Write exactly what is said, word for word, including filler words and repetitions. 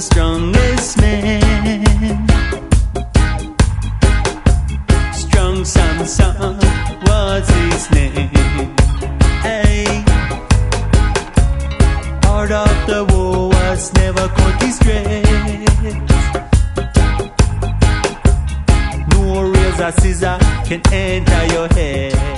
strongest man. Strong Samson was his name. Hey, part of the war was never quite straight. No razor scissor can enter your head.